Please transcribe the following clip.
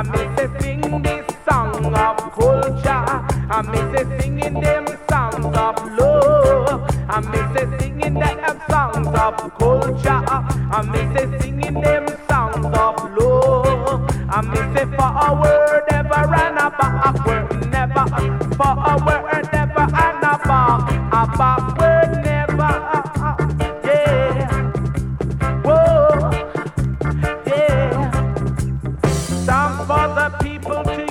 I miss it sing this song of culture. I miss it singing them songs of love. I miss it singing them songs of culture. I miss it singing them songs of love. I miss it forward ever and a backward never. Forward never and a backward never. Yeah. Whoa. Yeah. Song for the people to